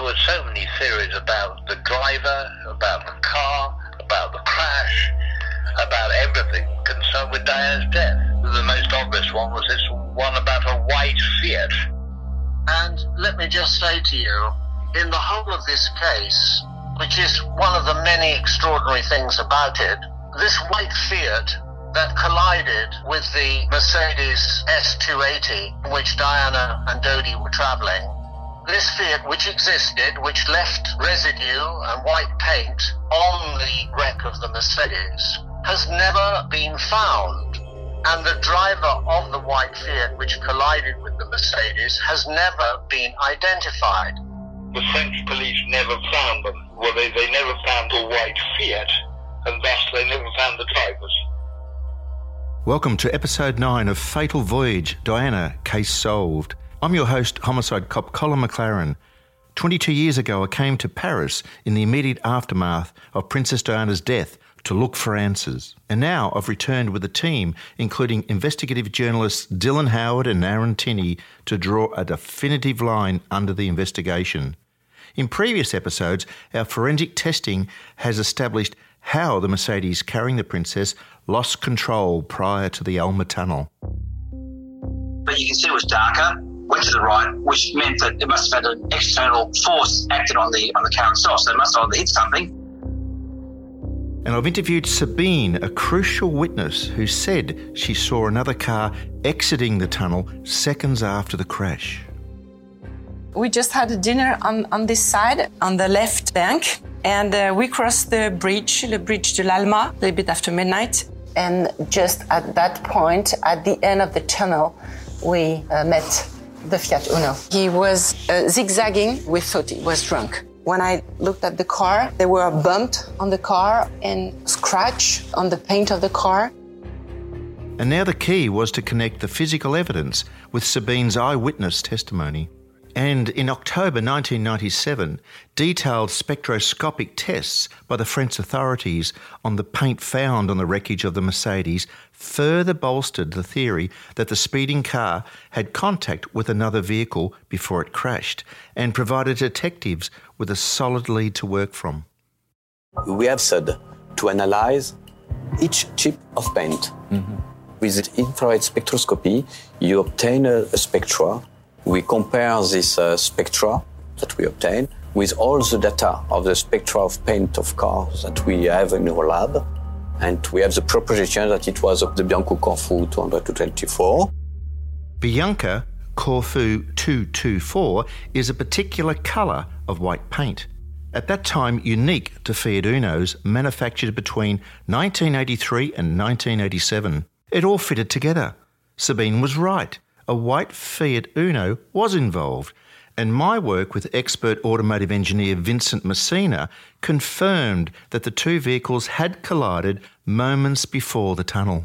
There were so many theories about the driver, about the car, about the crash, about everything concerned with Diana's death. The most obvious one was this one about a white Fiat. And let me just say to you, in the whole of this case, which is one of the many extraordinary things about it, this white Fiat that collided with the Mercedes S280 in which Diana and Dodi were travelling, this Fiat which existed, which left residue and white paint on the wreck of the Mercedes, has never been found. And the driver of the white Fiat which collided with the Mercedes has never been identified. The French police never found them. Well, they never found the white Fiat, and thus they never found the drivers. Welcome to episode 9 of Fatal Voyage, Diana, Case Solved. I'm your host, homicide cop Colin McLaren. 22 years ago, I came to Paris in the immediate aftermath of Princess Diana's death to look for answers. And now I've returned with a team, including investigative journalists Dylan Howard and Aaron Tinney, to draw a definitive line under the investigation. In previous episodes, our forensic testing has established how the Mercedes carrying the princess lost control prior to the Alma Tunnel. But you can see it was darker, went to the right, which meant that it must have had an external force acted on the car itself, so it must have hit something. And I've interviewed Sabine, a crucial witness who said she saw another car exiting the tunnel seconds after the crash. We just had a dinner on this side, on the left bank, and we crossed the bridge de l'Alma, a little bit after midnight. And just at that point, at the end of the tunnel, we met the Fiat Uno. He was zigzagging. We thought he was drunk. When I looked at the car, there were a bump on the car and scratch on the paint of the car. And now the key was to connect the physical evidence with Sabine's eyewitness testimony. And in October 1997, detailed spectroscopic tests by the French authorities on the paint found on the wreckage of the Mercedes further bolstered the theory that the speeding car had contact with another vehicle before it crashed and provided detectives with a solid lead to work from. We have said to analyze each chip of paint. With the infrared spectroscopy, you obtain a spectra. We compare this spectra that we obtain with all the data of the spectra of paint of cars that we have in our lab. And we have the proposition that it was of the Bianco Corfu 224. Bianca Corfu 224 is a particular colour of white paint. At that time unique to Fiat Unos manufactured between 1983 and 1987. It all fitted together. Sabine was right. A white Fiat Uno was involved, and my work with expert automotive engineer Vincent Messina confirmed that the two vehicles had collided moments before the tunnel.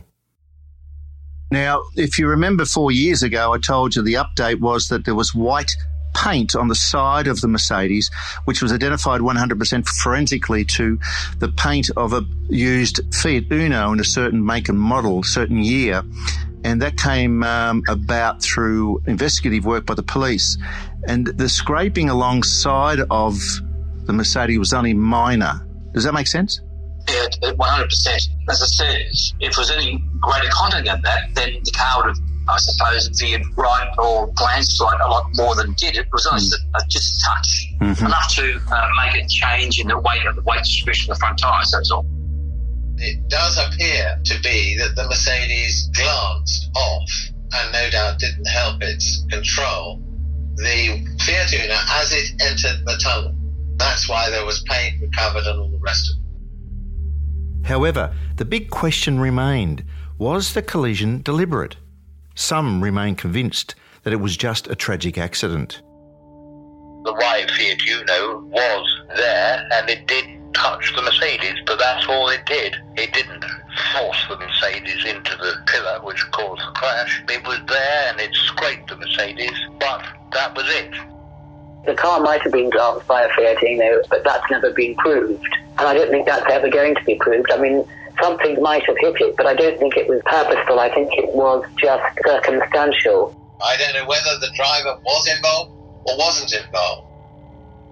Now, if you remember 4 years ago, I told you the update was that there was white paint on the side of the Mercedes, which was identified 100% forensically to the paint of a used Fiat Uno in a certain make and model, certain year. And that came about through investigative work by the police. And the scraping alongside of the Mercedes was only minor. Does that make sense? Yeah, 100%. As I said, if there was any greater content of that, then the car would have, I suppose, veered right or glanced right a lot more than it did. It was only just a touch, enough to make a change in the weight distribution of the front tyres, that's all. It does appear to be that the Mercedes glanced off and no doubt didn't help its control the Fiat Uno as it entered the tunnel. That's why there was paint recovered and all the rest of it. However, the big question remained, was the collision deliberate? Some remain convinced that it was just a tragic accident. The white Fiat Uno was there and it did touch the Mercedes, but that's all it did. It didn't force the Mercedes into the pillar which caused the crash. It was there and it scraped the Mercedes, but that was it. The car might have been glanced by a Fiat Uno, but that's never been proved. And I don't think that's ever going to be proved. I mean, something might have hit it, but I don't think it was purposeful. I think it was just circumstantial. I don't know whether the driver was involved or wasn't involved.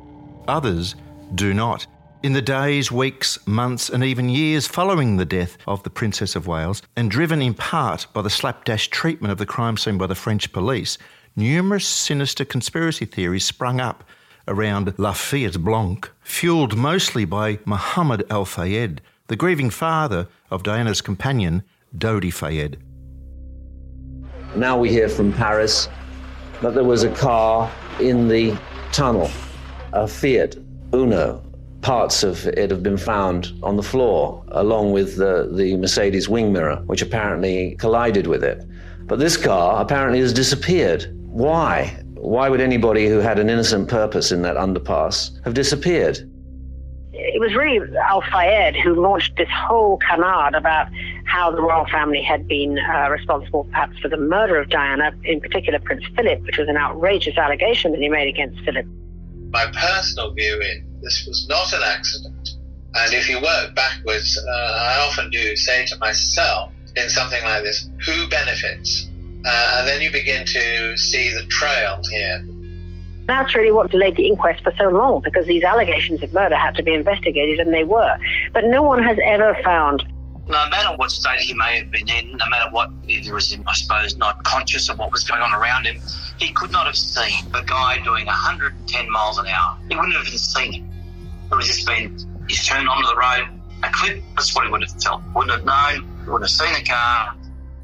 Others do not. In the days, weeks, months and even years following the death of the Princess of Wales, and driven in part by the slapdash treatment of the crime scene by the French police, numerous sinister conspiracy theories sprung up around La Fillette Blanche, fuelled mostly by Mohammed Al Fayed, the grieving father of Diana's companion, Dodi Fayed. Now we hear from Paris that there was a car in the tunnel, a Fiat Uno. Parts of it have been found on the floor, along with the Mercedes wing mirror, which apparently collided with it. But this car apparently has disappeared. Why? Why would anybody who had an innocent purpose in that underpass have disappeared? It was really Al Fayed who launched this whole canard about how the royal family had been responsible perhaps for the murder of Diana, in particular Prince Philip, which was an outrageous allegation that he made against Philip. My personal view is this was not an accident. And if you work backwards, I often do say to myself in something like this, who benefits? And then you begin to see the trail here. That's really what delayed the inquest for so long, because these allegations of murder had to be investigated, and they were. But no one has ever found. No matter what state he may have been in, no matter what, if he was, I suppose, not conscious of what was going on around him, he could not have seen a guy doing 110 miles an hour. He wouldn't have even seen it. It would have just been, he's turned onto the road, a clip, that's what he would have felt. Wouldn't have known, wouldn't have seen the car.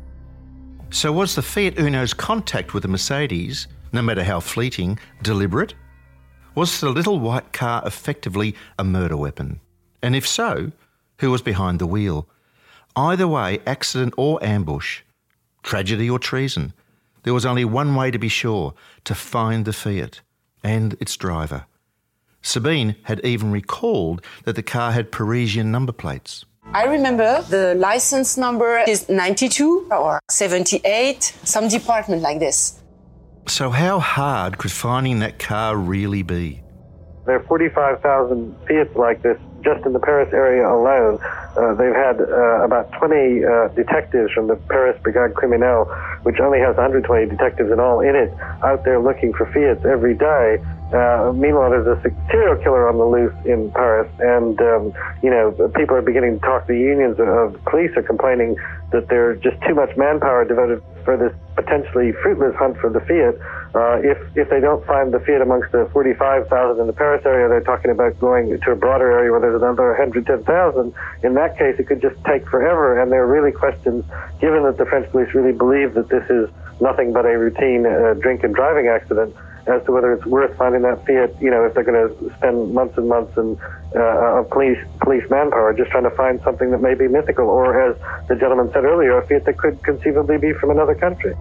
So was the Fiat Uno's contact with the Mercedes, no matter how fleeting, deliberate? Was the little white car effectively a murder weapon? And if so, who was behind the wheel? Either way, accident or ambush, tragedy or treason, there was only one way to be sure, to find the Fiat and its driver. Sabine had even recalled that the car had Parisian number plates. I remember the license number is 92 or 78, some department like this. So how hard could finding that car really be? There are 45,000 Fiats like this just in the Paris area alone. They've had about 20 detectives from the Paris Brigade Criminelle, which only has 120 detectives in all in it, out there looking for Fiats every day. Meanwhile, there's a serial killer on the loose in Paris, and people are beginning to talk. The unions of police are complaining that there's just too much manpower devoted for this potentially fruitless hunt for the Fiat. If they don't find the Fiat amongst the 45,000 in the Paris area, they're talking about going to a broader area where there's another 110,000. In that case, it could just take forever, and there are really questions, given that the French police really believe that this is nothing but a routine drink and driving accident, as to whether it's worth finding that Fiat, if they're going to spend months and months of police manpower just trying to find something that may be mythical, or, as the gentleman said earlier, a Fiat that could conceivably be from another country.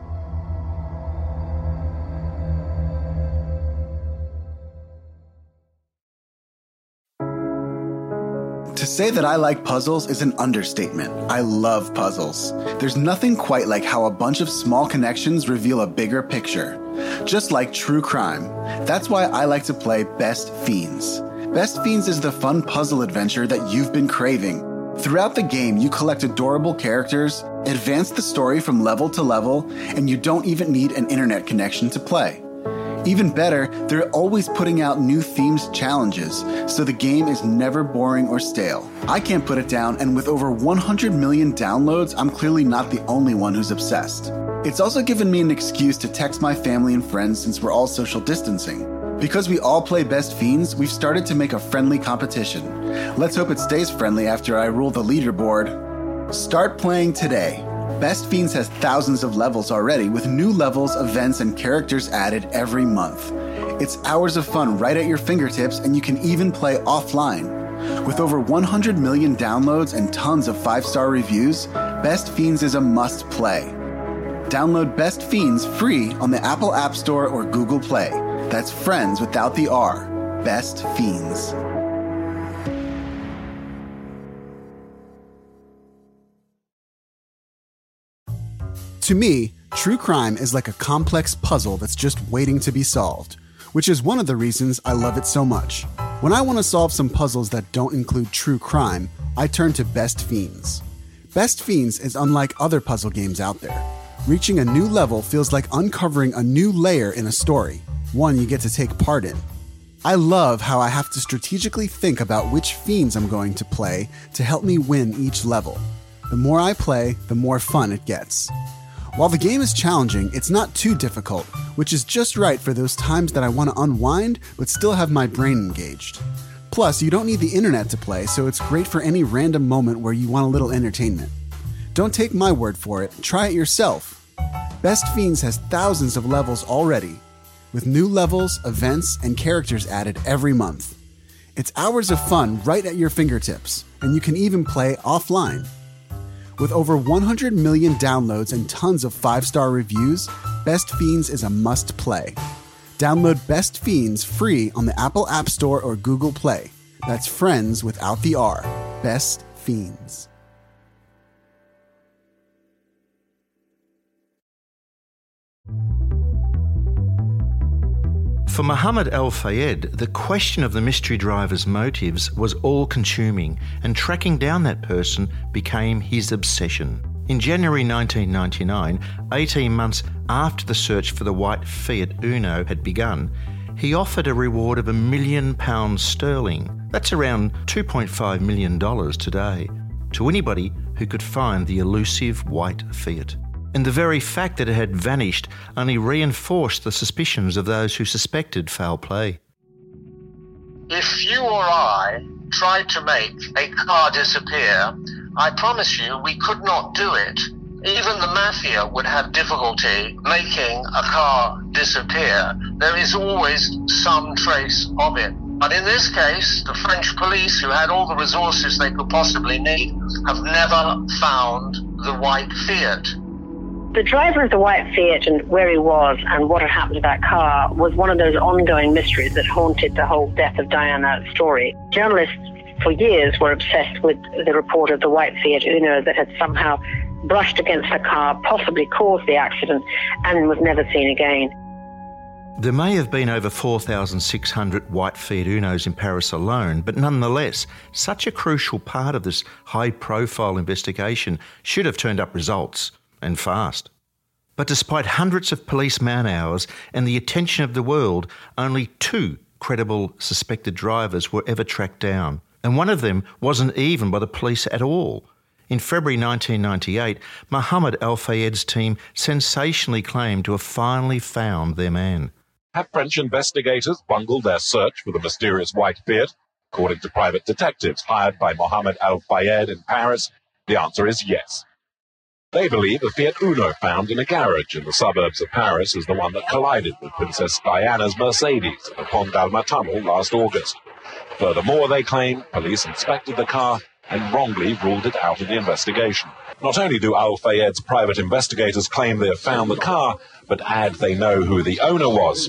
To say that I like puzzles is an understatement. I love puzzles. There's nothing quite like how a bunch of small connections reveal a bigger picture. Just like true crime. That's why I like to play Best Fiends. Best Fiends is the fun puzzle adventure that you've been craving. Throughout the game, you collect adorable characters, advance the story from level to level, and you don't even need an internet connection to play. Even better, they're always putting out new themed challenges, so the game is never boring or stale. I can't put it down, and with over 100 million downloads, I'm clearly not the only one who's obsessed. It's also given me an excuse to text my family and friends since we're all social distancing. Because we all play Best Fiends, we've started to make a friendly competition. Let's hope it stays friendly after I rule the leaderboard. Start playing today. Best Fiends has thousands of levels already, with new levels, events, and characters added every month. It's hours of fun right at your fingertips, and you can even play offline. With over 100 million downloads and tons of 5-star reviews, Best Fiends is a must-play. Download Best Fiends free on the Apple App Store or Google Play. That's friends without the R. Best Fiends. To me, true crime is like a complex puzzle that's just waiting to be solved, which is one of the reasons I love it so much. When I want to solve some puzzles that don't include true crime, I turn to Best Fiends. Best Fiends is unlike other puzzle games out there. Reaching a new level feels like uncovering a new layer in a story, one you get to take part in. I love how I have to strategically think about which fiends I'm going to play to help me win each level. The more I play, the more fun it gets. While the game is challenging, it's not too difficult, which is just right for those times that I want to unwind but still have my brain engaged. Plus, you don't need the internet to play, so it's great for any random moment where you want a little entertainment. Don't take my word for it, try it yourself. Best Fiends has thousands of levels already, with new levels, events, and characters added every month. It's hours of fun right at your fingertips, and you can even play offline. With over 100 million downloads and tons of 5-star reviews, Best Fiends is a must-play. Download Best Fiends free on the Apple App Store or Google Play. That's friends without the R. Best Fiends. For Mohammed Al-Fayed, the question of the mystery driver's motives was all-consuming, and tracking down that person became his obsession. In January 1999, 18 months after the search for the white Fiat Uno had begun, he offered a reward of £1 million sterling. That's around $2.5 million today, to anybody who could find the elusive white Fiat. And the very fact that it had vanished only reinforced the suspicions of those who suspected foul play. If you or I tried to make a car disappear, I promise you we could not do it. Even the mafia would have difficulty making a car disappear. There is always some trace of it. But in this case, the French police, who had all the resources they could possibly need, have never found the white Fiat. The driver of the white Fiat and where he was and what had happened to that car was one of those ongoing mysteries that haunted the whole death of Diana story. Journalists for years were obsessed with the report of the white Fiat Uno that had somehow brushed against the car, possibly caused the accident, and was never seen again. There may have been over 4,600 white Fiat Unos in Paris alone, but nonetheless, such a crucial part of this high-profile investigation should have turned up results, and fast. But despite hundreds of police man-hours and the attention of the world, only 2 credible suspected drivers were ever tracked down, and one of them wasn't even by the police at all. In February 1998, Mohammed Al-Fayed's team sensationally claimed to have finally found their man. Have French investigators bungled their search for the mysterious white Fiat? According to private detectives hired by Mohammed Al-Fayed in Paris, the answer is yes. They believe the Fiat Uno found in a garage in the suburbs of Paris is the one that collided with Princess Diana's Mercedes at the Pont d'Alma tunnel last August. Furthermore, they claim police inspected the car and wrongly ruled it out of the investigation. Not only do Al-Fayed's private investigators claim they have found the car, but add they know who the owner was.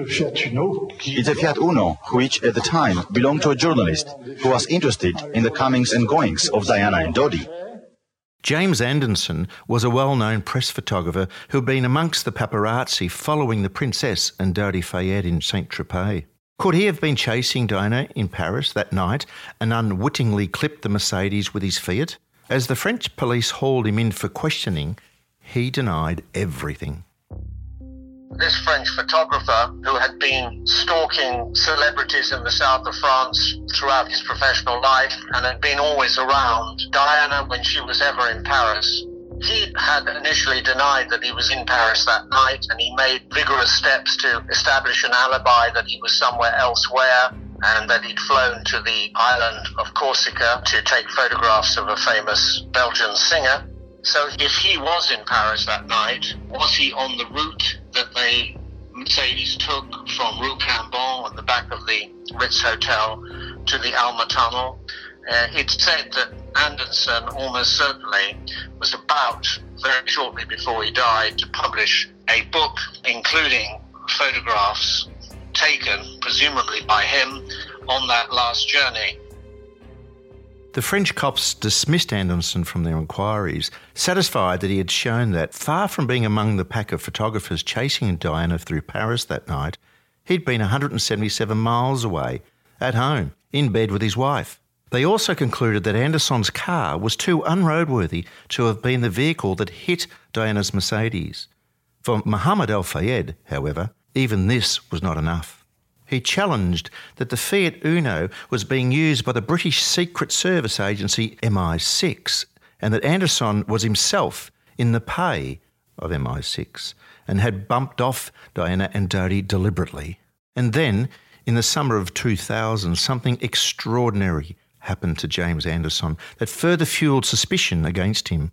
It's a Fiat Uno, which at the time belonged to a journalist who was interested in the comings and goings of Diana and Dodi. James Anderson was a well-known press photographer who had been amongst the paparazzi following the Princess and Dodi Fayed in Saint-Tropez. Could he have been chasing Diana in Paris that night and unwittingly clipped the Mercedes with his Fiat? As the French police hauled him in for questioning, he denied everything. This French photographer, who had been stalking celebrities in the south of France throughout his professional life and had been always around Diana when she was ever in Paris, he had initially denied that he was in Paris that night, and he made vigorous steps to establish an alibi that he was somewhere elsewhere and that he'd flown to the island of Corsica to take photographs of a famous Belgian singer. So if he was in Paris that night, was he on the route that the Mercedes took from Rue Cambon on the back of the Ritz Hotel to the Alma Tunnel? It's said that Anderson almost certainly was about, very shortly before he died, to publish a book including photographs taken, presumably by him, on that last journey. The French cops dismissed Anderson from their inquiries, satisfied that he had shown that, far from being among the pack of photographers chasing Diana through Paris that night, he'd been 177 miles away, at home, in bed with his wife. They also concluded that Anderson's car was too unroadworthy to have been the vehicle that hit Diana's Mercedes. For Mohammed Al-Fayed, however, even this was not enough. He challenged that the Fiat Uno was being used by the British Secret Service agency MI6 and that Anderson was himself in the pay of MI6 and had bumped off Diana and Dodi deliberately. And then, in the summer of 2000, something extraordinary happened to James Anderson that further fueled suspicion against him.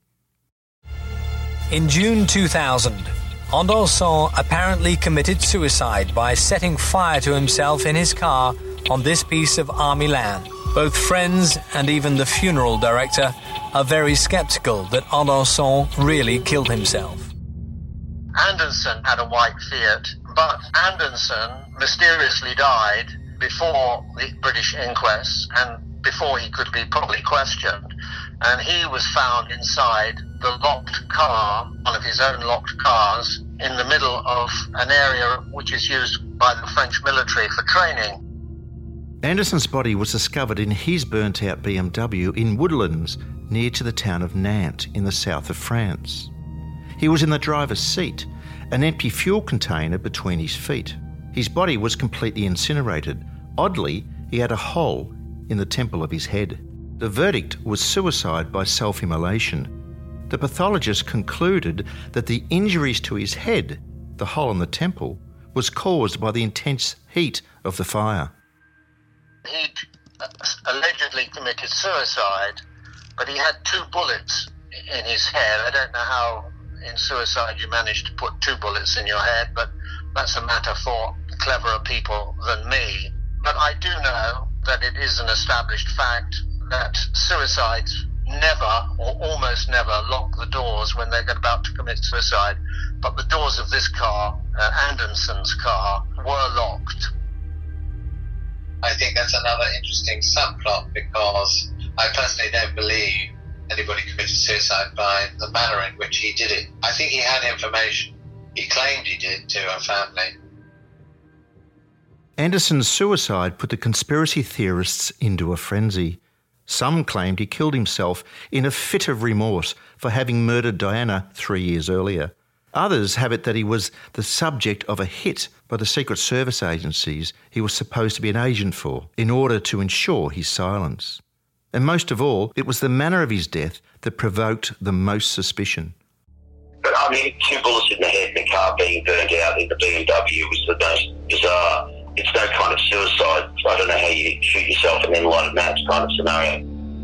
In June 2000, Anderson apparently committed suicide by setting fire to himself in his car on this piece of army land. Both friends and even the funeral director are very sceptical that Anderson really killed himself. Anderson had a white Fiat, but Anderson mysteriously died before the British inquest and before he could be properly questioned. And he was found inside the locked car, one of his own locked cars, in the middle of an area which is used by the French military for training. Anderson's body was discovered in his burnt-out BMW in woodlands near to the town of Nantes in the south of France. He was in the driver's seat, an empty fuel container between his feet. His body was completely incinerated. Oddly, he had a hole in the temple of his head. The verdict was suicide by self-immolation. The pathologist concluded that the injuries to his head, the hole in the temple, was caused by the intense heat of the fire. He'd allegedly committed suicide, but he had 2 bullets in his head. I don't know how in suicide you manage to put 2 bullets in your head, but that's a matter for cleverer people than me. But I do know that it is an established fact that suicides never or almost never lock the doors when they're about to commit suicide. But the doors of this car, Anderson's car, were locked. I think that's another interesting subplot because I personally don't believe anybody committed suicide by the manner in which he did it. I think he had information. He claimed he did to a family. Anderson's suicide put the conspiracy theorists into a frenzy. Some claimed he killed himself in a fit of remorse for having murdered Diana 3 years earlier. Others have it that he was the subject of a hit by the Secret Service agencies he was supposed to be an agent for in order to ensure his silence. And most of all, it was the manner of his death that provoked the most suspicion. But I mean, 2 bullets in the head and the car being burned out in the BMW was the most bizarre. It's no kind of suicide. I don't know how you shoot yourself and then light a match kind of scenario.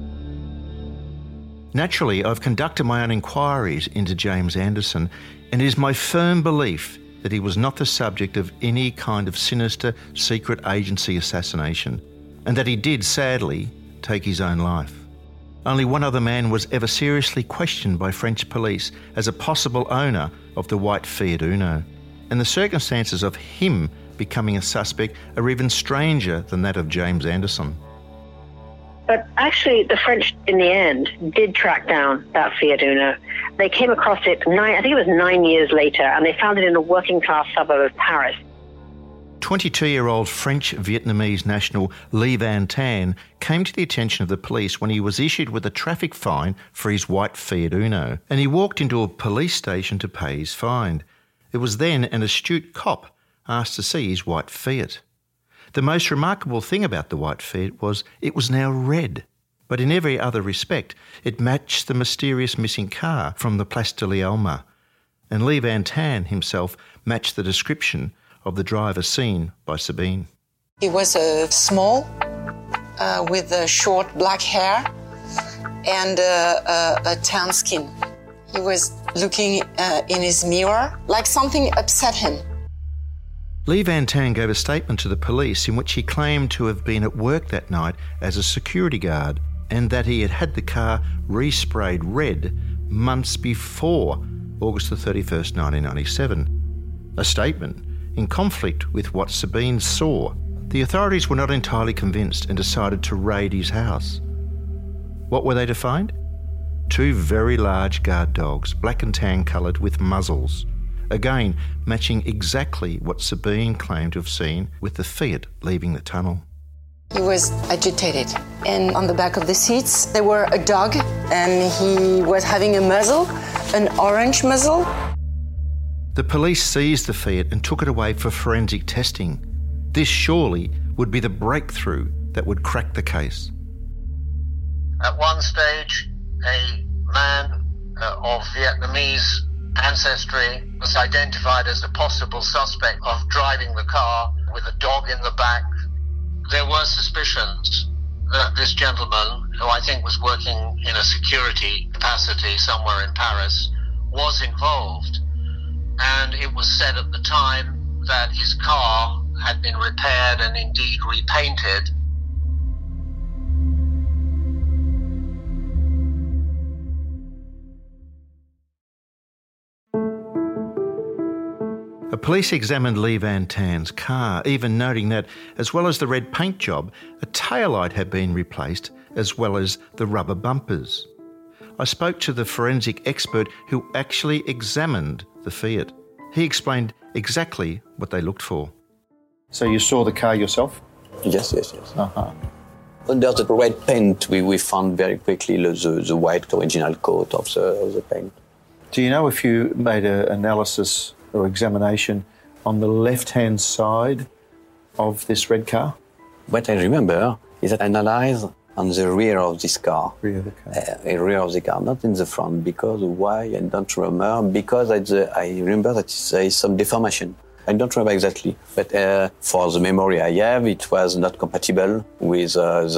Naturally, I've conducted my own inquiries into James Anderson, and it is my firm belief that he was not the subject of any kind of sinister secret agency assassination, and that he did, sadly, take his own life. Only one other man was ever seriously questioned by French police as a possible owner of the white Fiat Uno, and the circumstances of him becoming a suspect are even stranger than that of James Anderson. But actually, the French, in the end, did track down that Fiat Uno. They came across it, I think it was 9 years later, and they found it in a working-class suburb of Paris. 22-year-old French-Vietnamese national Le Van Tan came to the attention of the police when he was issued with a traffic fine for his white Fiat Uno, and he walked into a police station to pay his fine. It was then an astute cop asked to see his white Fiat. The most remarkable thing about the white Fiat was it was now red, but in every other respect it matched the mysterious missing car from the Place de l'Alma, and Le Van Tan himself matched the description of the driver seen by Sabine. He was small, with short black hair and a tan skin. He was looking in his mirror like something upset him. Le Van Tan gave a statement to the police in which he claimed to have been at work that night as a security guard and that he had had the car resprayed red months before August the 31st, 1997. A statement in conflict with what Sabine saw. The authorities were not entirely convinced and decided to raid his house. What were they to find? 2 very large guard dogs, black and tan coloured with muzzles. Again, matching exactly what Sabine claimed to have seen with the Fiat leaving the tunnel. He was agitated, and on the back of the seats there were a dog, and he was having a muzzle, an orange muzzle. The police seized the Fiat and took it away for forensic testing. This surely would be the breakthrough that would crack the case. At one stage, a man of Vietnamese ancestry was identified as the possible suspect of driving the car with a dog in the back. There were suspicions that this gentleman, who I think was working in a security capacity somewhere in Paris, was involved. And it was said at the time that his car had been repaired and indeed repainted. Police examined Lee Van Tan's car, even noting that, as well as the red paint job, a taillight had been replaced, as well as the rubber bumpers. I spoke to the forensic expert who actually examined the Fiat. He explained exactly what they looked for. So you saw the car yourself? Yes. Uh-huh. Under the red paint, we found very quickly the white original coat of the paint. Do you know if you made an analysis or examination on the left-hand side of this red car? What I remember is that I analyzed on the rear of this car. Rear of the car. Rear of the car, not in the front. Because why? I don't remember. Because I remember that there is some deformation. I don't remember exactly. But for the memory I have, it was not compatible with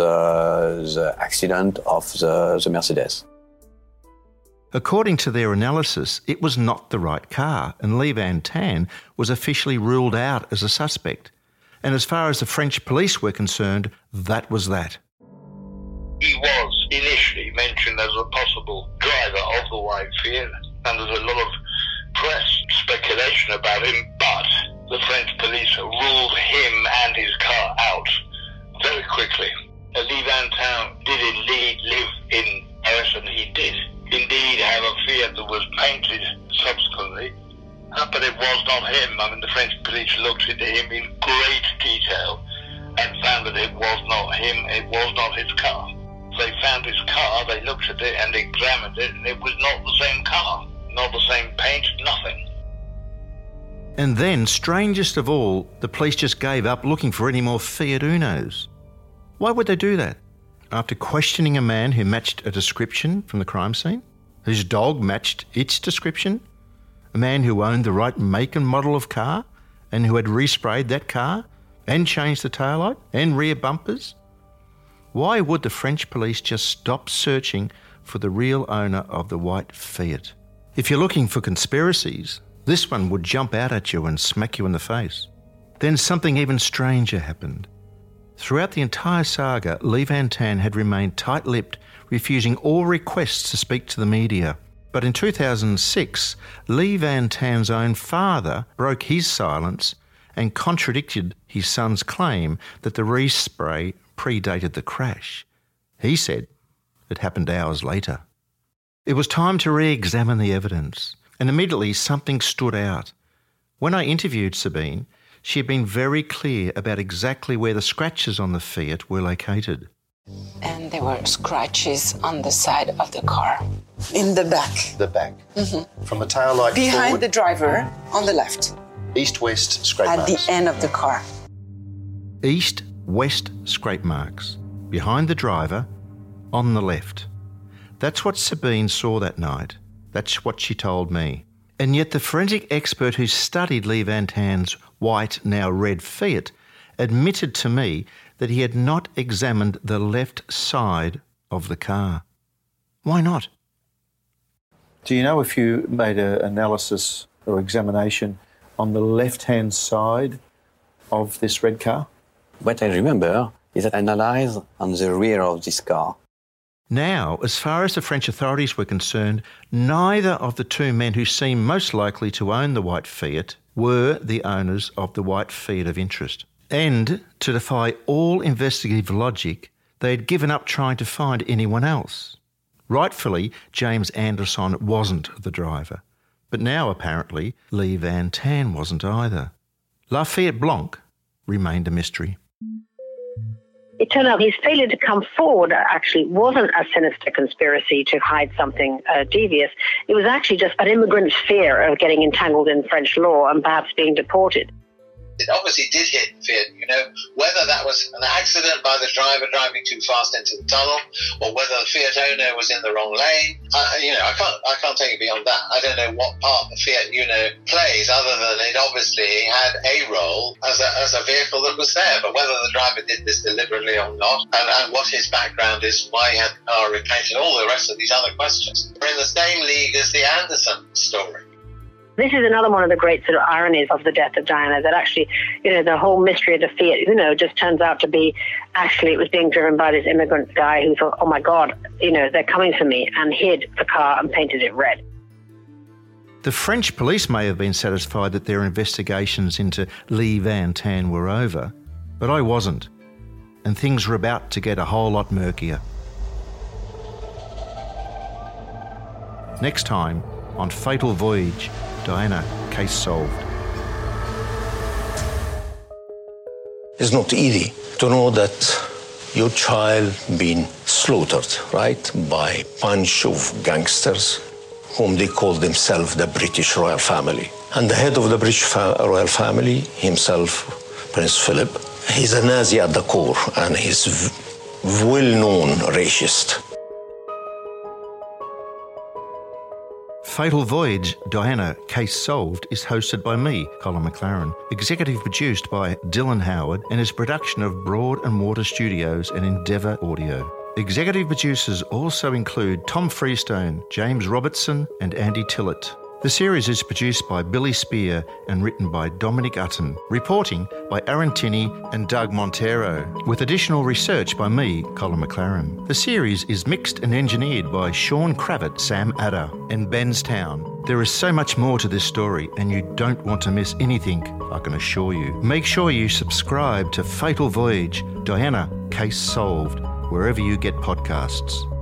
the accident of the Mercedes. According to their analysis, it was not the right car, and Lee Van Tan was officially ruled out as a suspect. And as far as the French police were concerned, that was that. He was initially mentioned as a possible driver of the white Fiat, and there's a lot of press speculation about him, but the French police ruled him and his car out very quickly. Lee Van Tan did indeed live in Paris, and he did indeed have a Fiat that was painted subsequently, but it was not him. I mean, the French police looked into him in great detail and found that it was not him, it was not his car. They found his car, they looked at it and examined it, and it was not the same car, not the same paint, nothing. And then, strangest of all, the police just gave up looking for any more Fiat Unos. Why would they do that? After questioning a man who matched a description from the crime scene, whose dog matched its description, a man who owned the right make and model of car and who had resprayed that car and changed the taillight and rear bumpers, why would the French police just stop searching for the real owner of the white Fiat? If you're looking for conspiracies, this one would jump out at you and smack you in the face. Then something even stranger happened. Throughout the entire saga, Lee Van Tan had remained tight-lipped, refusing all requests to speak to the media. But in 2006, Lee Van Tan's own father broke his silence and contradicted his son's claim that the respray predated the crash. He said it happened hours later. It was time to re-examine the evidence, and immediately something stood out. When I interviewed Sabine, she had been very clear about exactly where the scratches on the Fiat were located. And there were scratches on the side of the car, in the back. The back. Mm-hmm. From the tail light behind forward, the driver, on the left. East-west scrape At marks. the end of the car. East-west scrape marks. Behind the driver, on the left. That's what Sabine saw that night. That's what she told me. And yet the forensic expert who studied Lee Van Tan's white, now red Fiat admitted to me that he had not examined the left side of the car. Why not? Do you know if you made an analysis or examination on the left-hand side of this red car? What I remember is that I analyzed on the rear of this car. Now, as far as the French authorities were concerned, neither of the two men who seemed most likely to own the white Fiat were the owners of the white Fiat of interest. And, to defy all investigative logic, they had given up trying to find anyone else. Rightfully, James Anderson wasn't the driver. But now, apparently, Lee Van Tan wasn't either. La Fiat Blanc remained a mystery. It turned out his failure to come forward actually wasn't a sinister conspiracy to hide something devious. It was actually just an immigrant's fear of getting entangled in French law and perhaps being deported. It obviously did hit Fiat Uno. Whether that was an accident by the driver driving too fast into the tunnel, or whether the Fiat Uno was in the wrong lane, I can't take it beyond that. I don't know what part the Fiat Uno plays, other than it obviously had a role as a vehicle that was there. But whether the driver did this deliberately or not, and what his background is, why he had the car repainted, all the rest of these other questions, are in the same league as the Anderson story. This is another one of the great sort of ironies of the death of Diana, that actually, the whole mystery of the Fiat Uno just turns out to be, actually, it was being driven by this immigrant guy who thought, oh my God, they're coming for me, and hid the car and painted it red. The French police may have been satisfied that their investigations into Lee Van Tan were over, but I wasn't, and things were about to get a whole lot murkier. Next time on Fatal Voyage, Diana, case solved. It's not easy to know that your child been slaughtered, right, by a bunch of gangsters whom they call themselves the British royal family. And the head of the British royal family himself, Prince Philip, he's a Nazi at the core, and he's well-known racist. Fatal Voyage, Diana, Case Solved is hosted by me, Colin McLaren, executive produced by Dylan Howard, and is production of Broad and Water Studios and Endeavour Audio. Executive producers also include Tom Freestone, James Robertson and Andy Tillett. The series is produced by Billy Spear and written by Dominic Utton. Reporting by Aaron Tinney and Doug Montero, with additional research by me, Colin McLaren. The series is mixed and engineered by Sean Kravitz, Sam Adder and Benstown. There is so much more to this story, and you don't want to miss anything, I can assure you. Make sure you subscribe to Fatal Voyage, Diana, Case Solved, wherever you get podcasts.